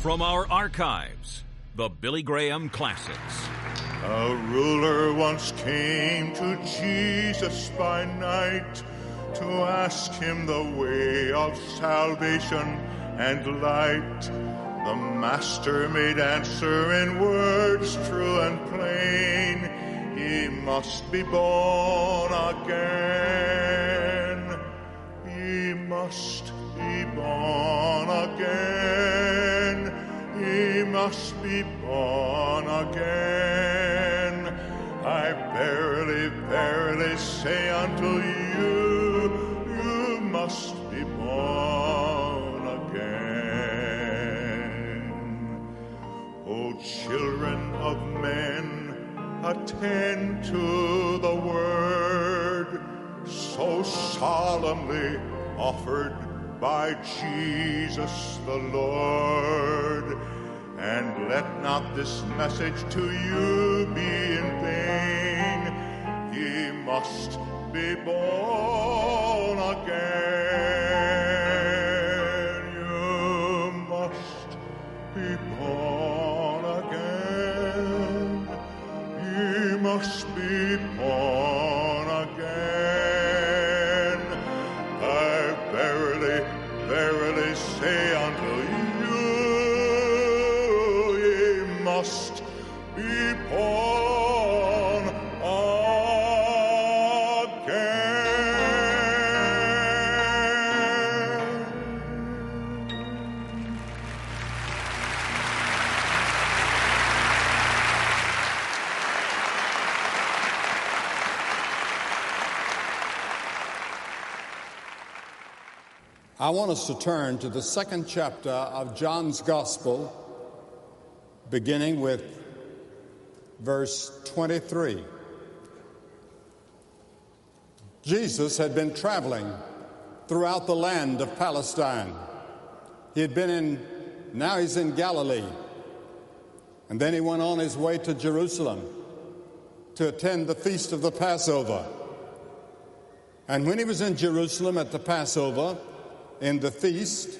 From our archives, the Billy Graham Classics. A ruler once came to Jesus by night to ask him the way of salvation and light. The master made answer in words true and plain. He must be born again. He must be born again. He must be born again. I verily, verily say unto you, you must be born again. O children of men, attend to the word so solemnly offered by Jesus the Lord. And let not this message to you be in vain. Ye must be born again. You must be born again. Ye must be born again. I verily, verily say unto you, must be born again. I want us to turn to the second chapter of John's Gospel, beginning with verse 23. Jesus had been traveling throughout the land of Palestine. Now he's in Galilee. And then he went on his way to Jerusalem to attend the feast of the Passover. And when he was in Jerusalem at the Passover, in the feast,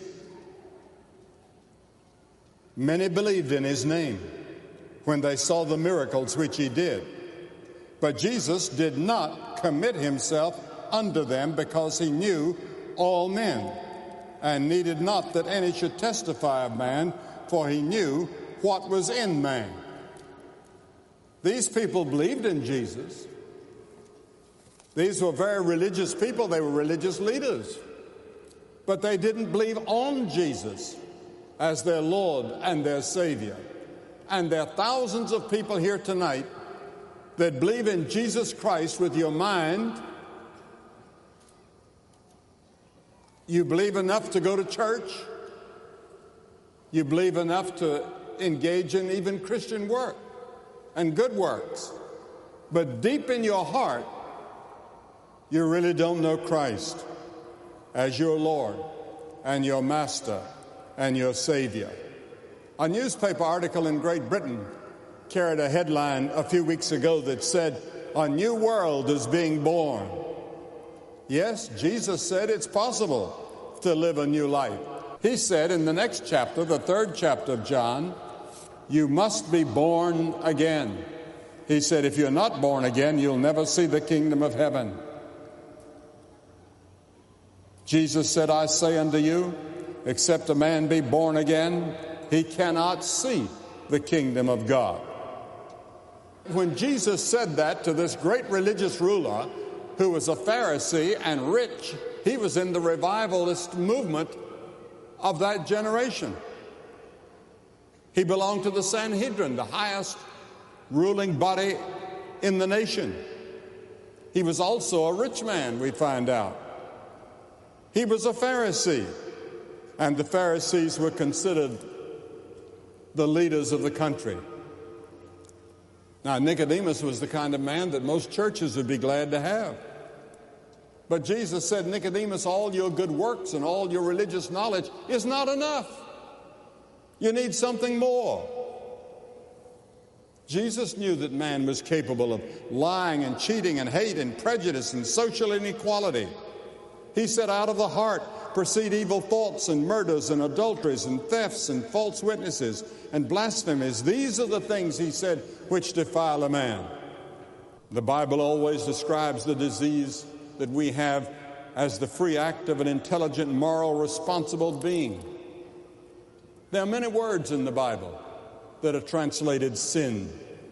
many believed in his name when they saw the miracles which he did. But Jesus did not commit himself unto them, because he knew all men, and needed not that any should testify of man, for he knew what was in man. These people believed in Jesus. These were very religious people. They were religious leaders. But they didn't believe on Jesus as their Lord and their Savior. And there are thousands of people here tonight that believe in Jesus Christ with your mind. You believe enough to go to church. You believe enough to engage in even Christian work and good works. But deep in your heart, you really don't know Christ as your Lord and your Master and your Savior. A newspaper article in Great Britain carried a headline a few weeks ago that said, "A new world is being born." Yes, Jesus said it's possible to live a new life. He said in the next chapter, the third chapter of John, you must be born again. He said, if you're not born again, you'll never see the kingdom of heaven. Jesus said, I say unto you, except a man be born again, he cannot see the kingdom of God. When Jesus said that to this great religious ruler who was a Pharisee and rich, he was in the revivalist movement of that generation. He belonged to the Sanhedrin, the highest ruling body in the nation. He was also a rich man, we find out. He was a Pharisee, and the Pharisees were considered the leaders of the country. Now, Nicodemus was the kind of man that most churches would be glad to have. But Jesus said, Nicodemus, all your good works and all your religious knowledge is not enough. You need something more. Jesus knew that man was capable of lying and cheating and hate and prejudice and social inequality. He said, out of the heart proceed evil thoughts and murders and adulteries and thefts and false witnesses and blasphemies. These are the things, he said, which defile a man. The Bible always describes the disease that we have as the free act of an intelligent, moral, responsible being. There are many words in the Bible that are translated sin.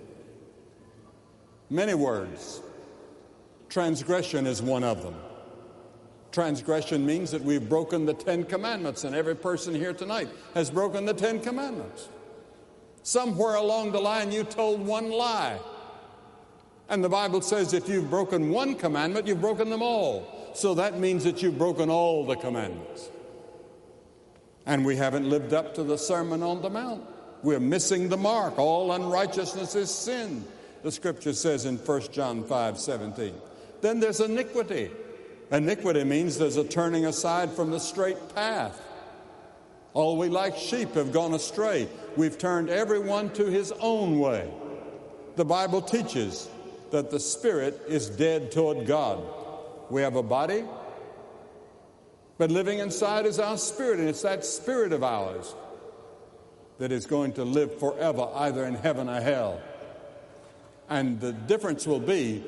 Many words. Transgression is one of them. Transgression means that we've broken the 10 Commandments, and every person here tonight has broken the 10 Commandments. Somewhere along the line you told one lie. And the Bible says if you've broken one commandment, you've broken them all. So that means that you've broken all the commandments. And we haven't lived up to the Sermon on the Mount. We're missing the mark. All unrighteousness is sin, the Scripture says in 1 John 5:17. Then there's iniquity. Iniquity means there's a turning aside from the straight path. All we like sheep have gone astray. We've turned everyone to his own way. The Bible teaches that the spirit is dead toward God. We have a body, but living inside is our spirit, and it's that spirit of ours that is going to live forever, either in heaven or hell. And the difference will be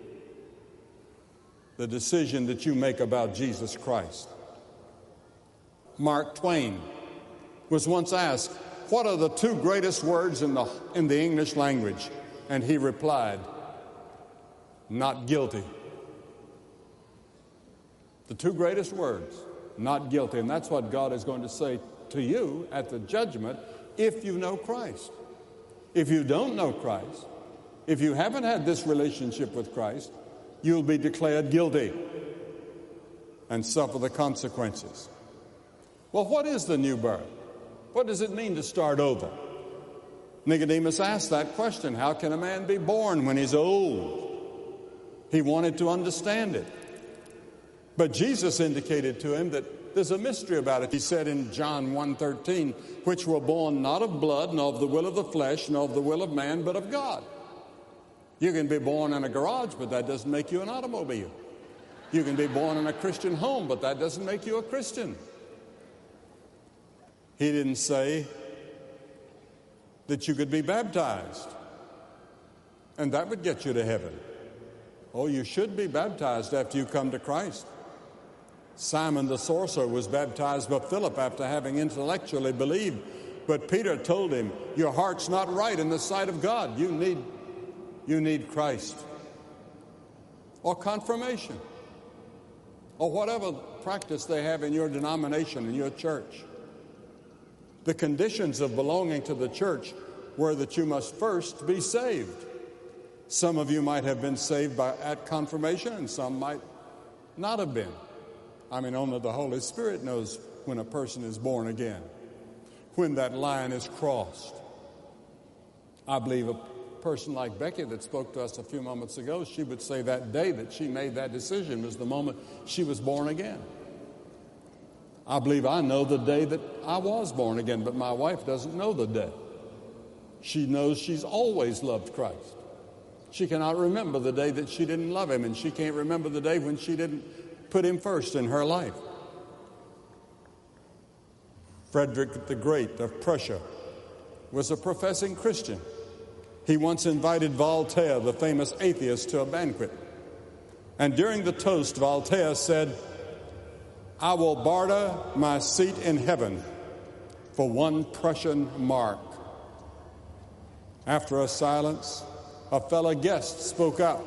the decision that you make about Jesus Christ. Mark Twain was once asked, what are the two greatest words in the English language? And he replied, not guilty. The two greatest words, not guilty. And that's what God is going to say to you at the judgment if you know Christ. If you don't know Christ, if you haven't had this relationship with Christ, you'll be declared guilty and suffer the consequences. Well, what is the new birth? What does it mean to start over? Nicodemus asked that question. How can a man be born when he's old? He wanted to understand it. But Jesus indicated to him that there's a mystery about it. He said in John 1:13, which were born not of blood, nor of the will of the flesh, nor of the will of man, but of God. You can be born in a garage, but that doesn't make you an automobile. You can be born in a Christian home, but that doesn't make you a Christian. He didn't say that you could be baptized, and that would get you to heaven. Oh, you should be baptized after you come to Christ. Simon the sorcerer was baptized by Philip after having intellectually believed, but Peter told him, your heart's not right in the sight of God. You need Christ. Or confirmation. Or whatever practice they have in your denomination, in your church. The conditions of belonging to the church were that you must first be saved. Some of you might have been saved at confirmation, and some might not have been. I mean, only the Holy Spirit knows when a person is born again, when that line is crossed. I believe a person like Becky that spoke to us a few moments ago, she would say that day that she made that decision was the moment she was born again. I believe I know the day that I was born again, but my wife doesn't know the day. She knows she's always loved Christ. She cannot remember the day that she didn't love him, and she can't remember the day when she didn't put him first in her life. Frederick the Great of Prussia was a professing Christian. He once invited Voltaire, the famous atheist, to a banquet. And during the toast, Voltaire said, I will barter my seat in heaven for one Prussian mark. After a silence, a fellow guest spoke up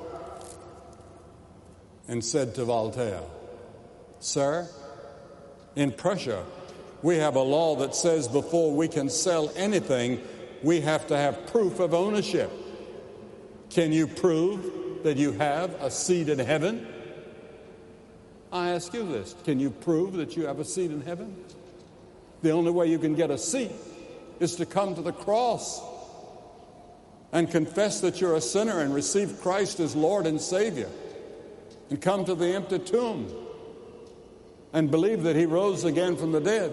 and said to Voltaire, Sir, in Prussia, we have a law that says before we can sell anything, we have to have proof of ownership. Can you prove that you have a seat in heaven? I ask you this. Can you prove that you have a seat in heaven? The only way you can get a seat is to come to the cross and confess that you're a sinner and receive Christ as Lord and Savior, and come to the empty tomb and believe that he rose again from the dead.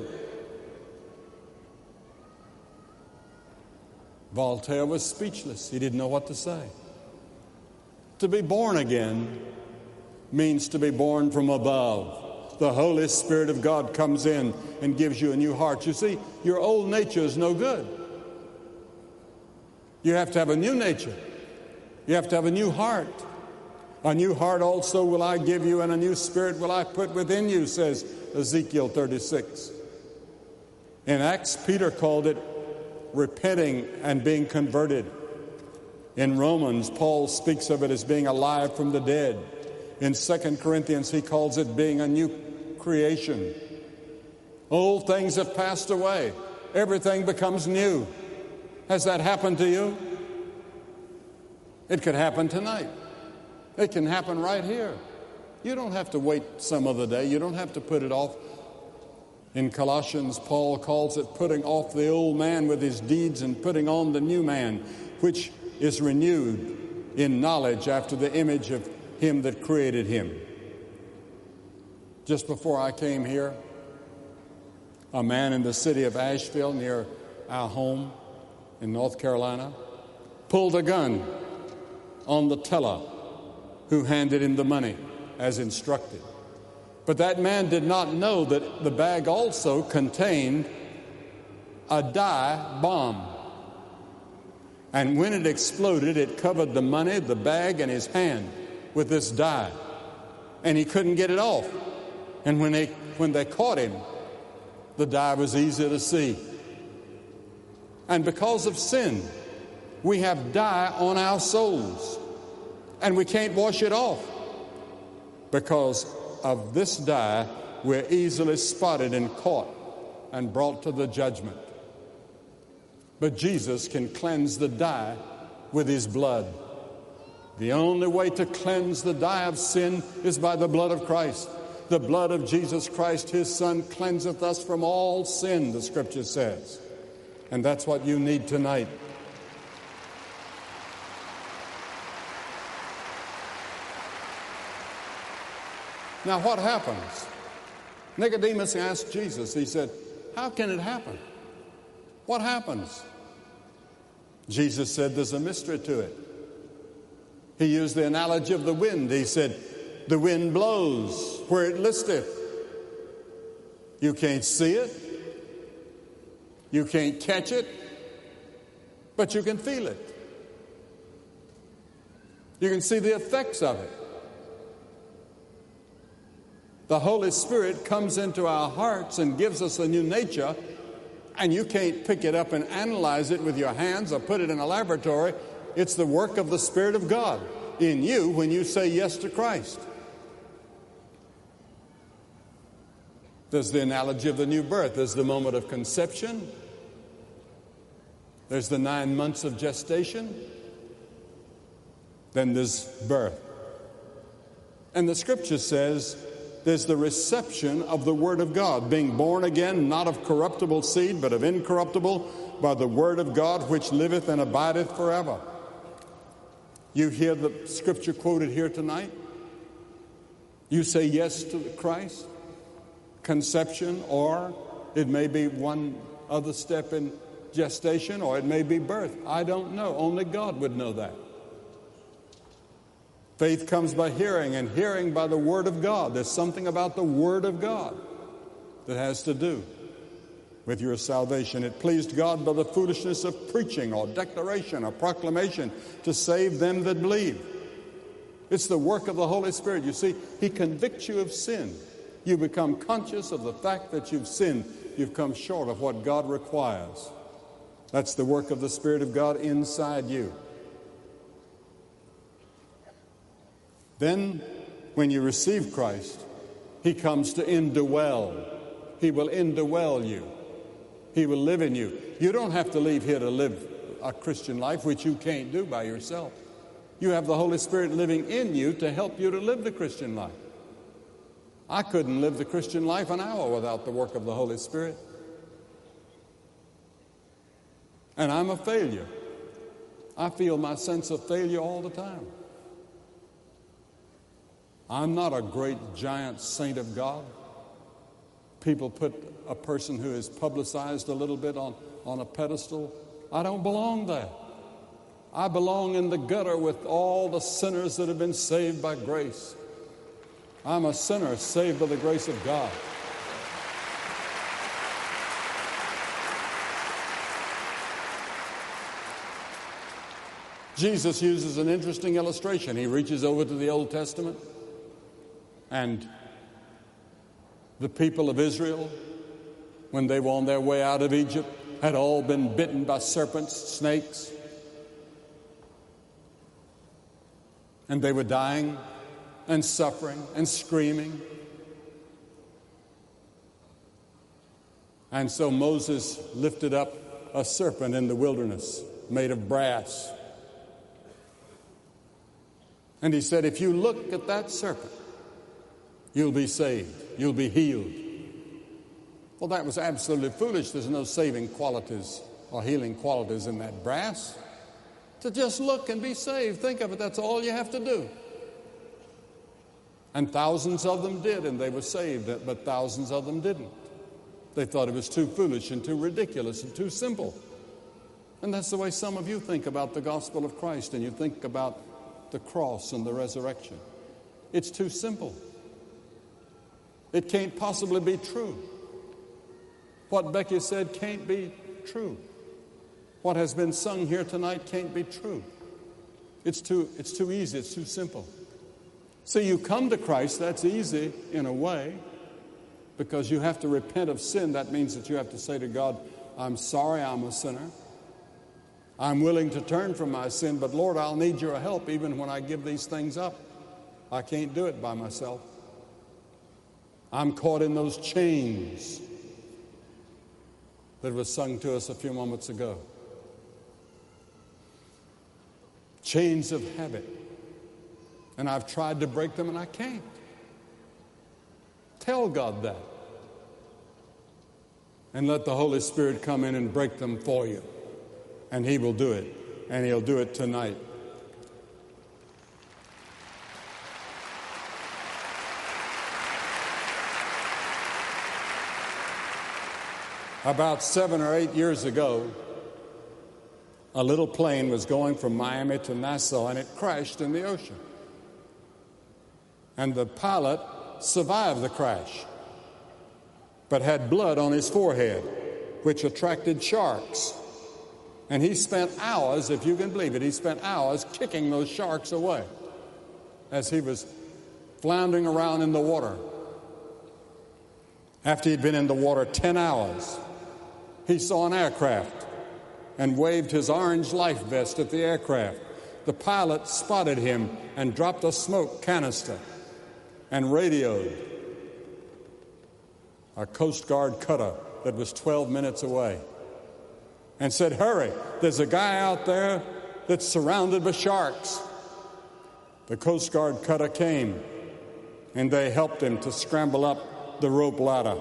Voltaire was speechless. He didn't know what to say. To be born again means to be born from above. the Holy Spirit of God comes in and gives you a new heart. You see, your old nature is no good. You have to have a new nature. You have to have a new heart. A new heart also will I give you, and a new spirit will I put within you, says Ezekiel 36. In Acts, Peter called it repenting and being converted. In Romans, Paul speaks of it as being alive from the dead. In 2 Corinthians, he calls it being a new creation. Old things have passed away. Everything becomes new. Has that happened to you? It could happen tonight. It can happen right here. You don't have to wait some other day. You don't have to put it off. In Colossians, Paul calls it putting off the old man with his deeds and putting on the new man, which is renewed in knowledge after the image of him that created him. Just before I came here, a man in the city of Asheville near our home in North Carolina pulled a gun on the teller who handed him the money as instructed. But that man did not know that the bag also contained a dye bomb. And when it exploded, it covered the money, the bag, and his hand with this dye. And he couldn't get it off. And when they caught him, the dye was easy to see. And because of sin, we have dye on our souls. And we can't wash it off. Because of this dye, we're easily spotted and caught and brought to the judgment. But Jesus can cleanse the dye with his blood. The only way to cleanse the dye of sin is by the blood of Christ. The blood of Jesus Christ, his Son, cleanseth us from all sin, the Scripture says. And that's what you need tonight. Now, what happens? Nicodemus asked Jesus, he said, how can it happen? What happens? Jesus said, there's a mystery to it. He used the analogy of the wind. He said, the wind blows where it listeth. You can't see it. You can't catch it. But you can feel it. You can see the effects of it. The Holy Spirit comes into our hearts and gives us a new nature, and you can't pick it up and analyze it with your hands or put it in a laboratory. It's the work of the Spirit of God in you when you say yes to Christ. There's the analogy of the new birth. There's the moment of conception. There's the 9 months of gestation. Then there's birth. And the Scripture says there's the reception of the Word of God, being born again, not of corruptible seed, but of incorruptible, by the Word of God, which liveth and abideth forever. You hear the Scripture quoted here tonight? You say yes to Christ, conception, or it may be one other step in gestation, or it may be birth. I don't know. Only God would know that. Faith comes by hearing, and hearing by the Word of God. There's something about the Word of God that has to do with your salvation. It pleased God by the foolishness of preaching or declaration or proclamation to save them that believe. It's the work of the Holy Spirit. You see, He convicts you of sin. You become conscious of the fact that you've sinned. You've come short of what God requires. That's the work of the Spirit of God inside you. Then, when you receive Christ, He comes to indwell. He will indwell you. He will live in you. You don't have to leave here to live a Christian life, which you can't do by yourself. You have the Holy Spirit living in you to help you to live the Christian life. I couldn't live the Christian life an hour without the work of the Holy Spirit. And I'm a failure. I feel my sense of failure all the time. I'm not a great giant saint of God. People put a person who is publicized a little bit on a pedestal. I don't belong there. I belong in the gutter with all the sinners that have been saved by grace. I'm a sinner saved by the grace of God. Jesus uses an interesting illustration. He reaches over to the Old Testament, and the people of Israel, when they were on their way out of Egypt, had all been bitten by serpents, snakes, and they were dying and suffering and screaming. And so Moses lifted up a serpent in the wilderness made of brass. And he said, if you look at that serpent, you'll be saved. You'll be healed. Well, that was absolutely foolish. There's no saving qualities or healing qualities in that brass. To just look and be saved. Think of it. That's all you have to do. And thousands of them did, and they were saved, but thousands of them didn't. They thought it was too foolish and too ridiculous and too simple. And that's the way some of you think about the gospel of Christ, and you think about the cross and the resurrection. It's too simple. It can't possibly be true. What Becky said can't be true. What has been sung here tonight can't be true. It's too easy. It's too simple. So you come to Christ, that's easy in a way, because you have to repent of sin. That means that you have to say to God, I'm sorry I'm a sinner. I'm willing to turn from my sin, but Lord, I'll need your help even when I give these things up. I can't do it by myself. I'm caught in those chains that was sung to us a few moments ago. Chains of habit. And I've tried to break them and I can't. Tell God that. And let the Holy Spirit come in and break them for you. And He will do it. And He'll do it tonight. About 7 or 8 years ago, a little plane was going from Miami to Nassau, and it crashed in the ocean. And the pilot survived the crash, but had blood on his forehead, which attracted sharks. And he spent hours, if you can believe it, he spent hours kicking those sharks away as he was floundering around in the water. After he'd been in the water 10 hours, he saw an aircraft and waved his orange life vest at the aircraft. The pilot spotted him and dropped a smoke canister and radioed a Coast Guard cutter that was 12 minutes away and said, hurry, there's a guy out there that's surrounded by sharks. The Coast Guard cutter came, and they helped him to scramble up the rope ladder.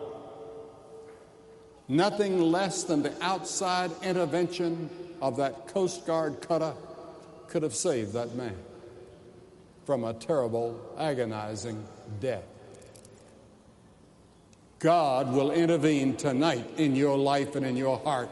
Nothing less than the outside intervention of that Coast Guard cutter could have saved that man from a terrible, agonizing death. God will intervene tonight in your life and in your heart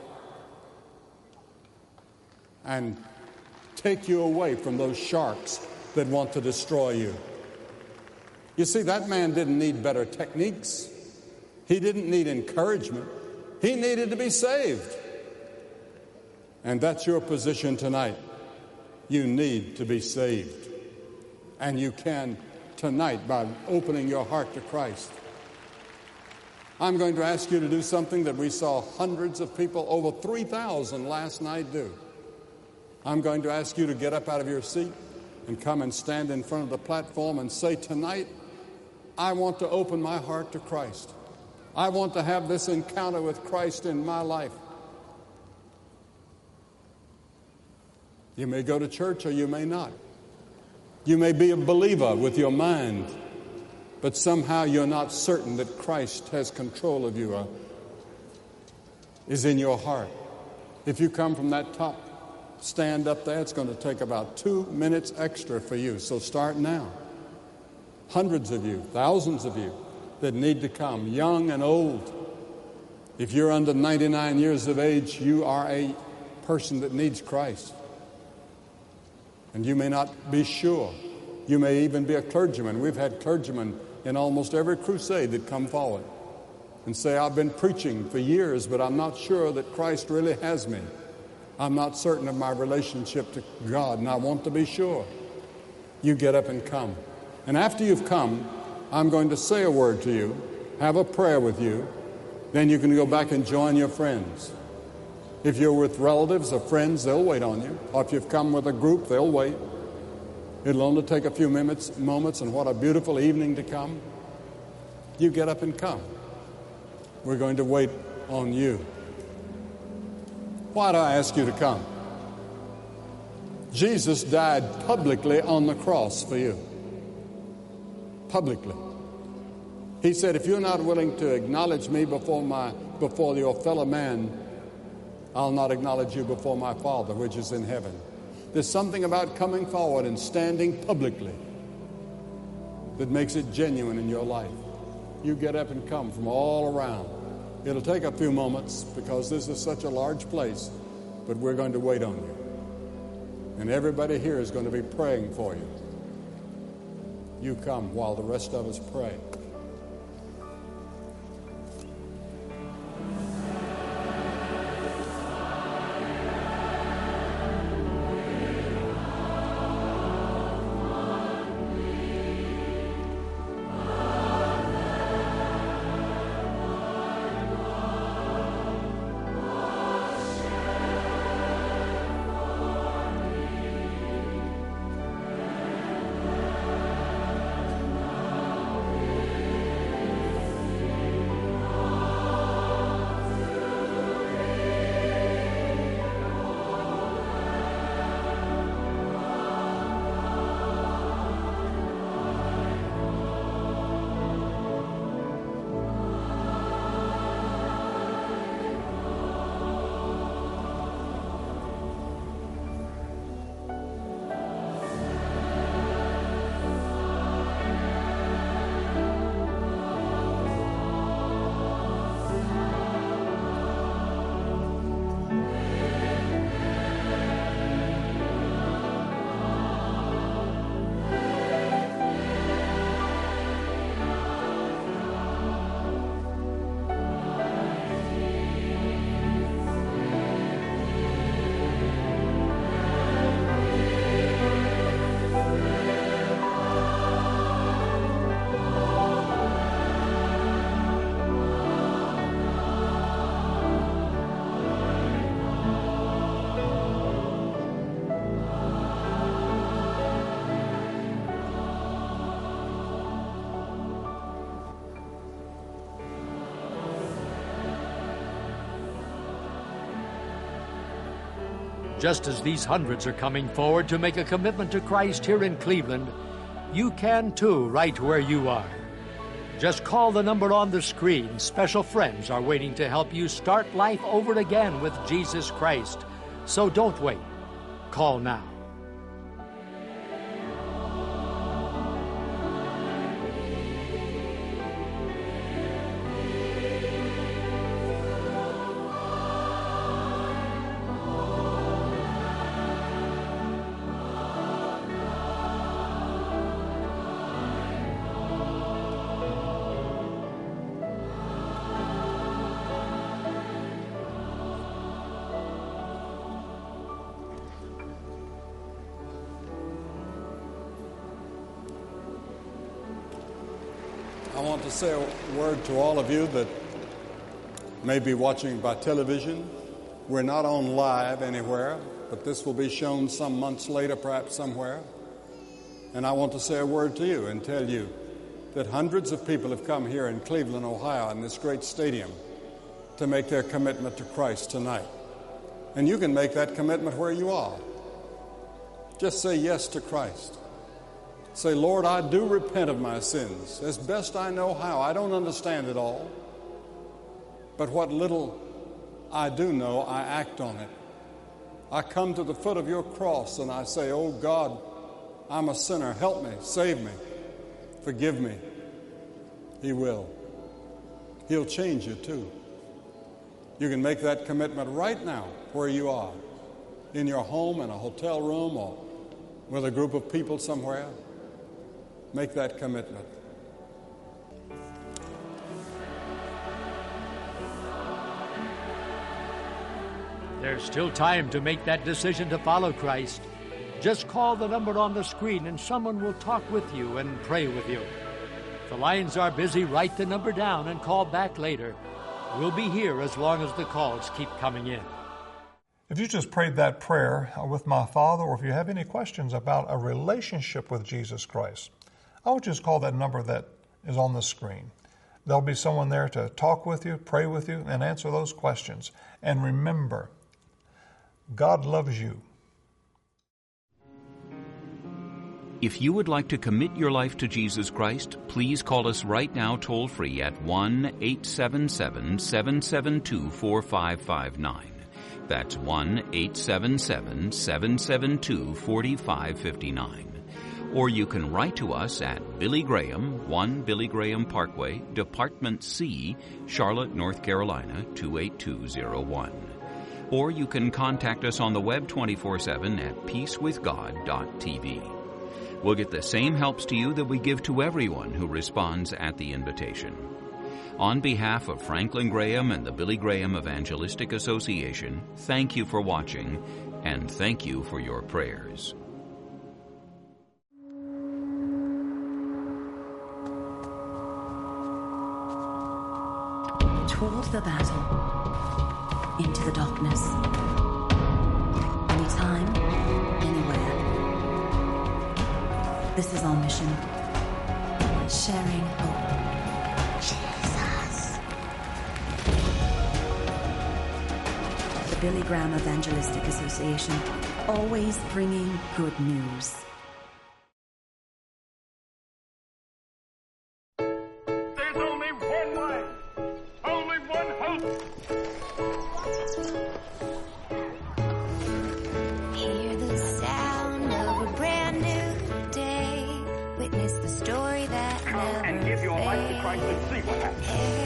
and take you away from those sharks that want to destroy you. You see, that man didn't need better techniques. He didn't need encouragement. He needed to be saved. And that's your position tonight. You need to be saved. And you can tonight by opening your heart to Christ. I'm going to ask you to do something that we saw hundreds of people, over 3,000 last night do. I'm going to ask you to get up out of your seat and come and stand in front of the platform and say, tonight, I want to open my heart to Christ. I want to have this encounter with Christ in my life. You may go to church or you may not. You may be a believer with your mind, but somehow you're not certain that Christ has control of you or is in your heart. If you come from that top stand up there, it's going to take about 2 minutes extra for you. So start now. Hundreds of you, thousands of you that need to come, young and old. If you're under 99 years of age, you are a person that needs Christ. And you may not be sure You may even be a clergyman. We've had clergymen in almost every crusade that come forward and say, I've been preaching for years, but I'm not sure that Christ really has me. I'm not certain of my relationship to God, and I want to be sure. You get up and come. And after you've come, I'm going to say a word to you, have a prayer with you, then you can go back and join your friends. If you're with relatives or friends, they'll wait on you. Or if you've come with a group, they'll wait. It'll only take a few moments, and what a beautiful evening to come. You get up and come. We're going to wait on you. Why do I ask you to come? Jesus died publicly on the cross for you. Publicly. He said, if you're not willing to acknowledge me before your fellow man, I'll not acknowledge you before my Father, which is in heaven. There's something about coming forward and standing publicly that makes it genuine in your life. You get up and come from all around. It'll take a few moments because this is such a large place, but we're going to wait on you. And everybody here is going to be praying for you. You come while the rest of us pray. Just as these hundreds are coming forward to make a commitment to Christ here in Cleveland, you can too, right where you are. Just call the number on the screen. Special friends are waiting to help you start life over again with Jesus Christ. So don't wait. Call now. I want to say a word to all of you that may be watching by television. We're not on live anywhere, but this will be shown some months later, perhaps somewhere. And I want to say a word to you and tell you that hundreds of people have come here in Cleveland, Ohio, in this great stadium to make their commitment to Christ tonight. And you can make that commitment where you are. Just say yes to Christ. Say, Lord, I do repent of my sins as best I know how. I don't understand it all. But what little I do know, I act on it. I come to the foot of your cross and I say, oh God, I'm a sinner. Help me, save me, forgive me. He will. He'll change you too. You can make that commitment right now where you are, in your home, in a hotel room, or with a group of people somewhere. Make that commitment. There's still time to make that decision to follow Christ. Just call the number on the screen and someone will talk with you and pray with you. If the lines are busy, write the number down and call back later. We'll be here as long as the calls keep coming in. If you just prayed that prayer with my Father, or if you have any questions about a relationship with Jesus Christ, I would just call that number that is on the screen. There'll be someone there to talk with you, pray with you, and answer those questions. And remember, God loves you. If you would like to commit your life to Jesus Christ, please call us right now toll-free at 1-877-772-4559. That's 1-877-772-4559. Or you can write to us at Billy Graham, 1 Billy Graham Parkway, Department C, Charlotte, North Carolina, 28201. Or you can contact us on the web 24/7 at peacewithgod.tv. We'll get the same helps to you that we give to everyone who responds at the invitation. On behalf of Franklin Graham and the Billy Graham Evangelistic Association, thank you for watching, and thank you for your prayers. Toward the battle, into the darkness, anytime, anywhere. This is our mission, sharing hope. Jesus. The Billy Graham Evangelistic Association, always bringing good news. There's only one way, only one hope. Hear the sound of a brand new day. Witness the story that never And give your life to Christ and see what happens.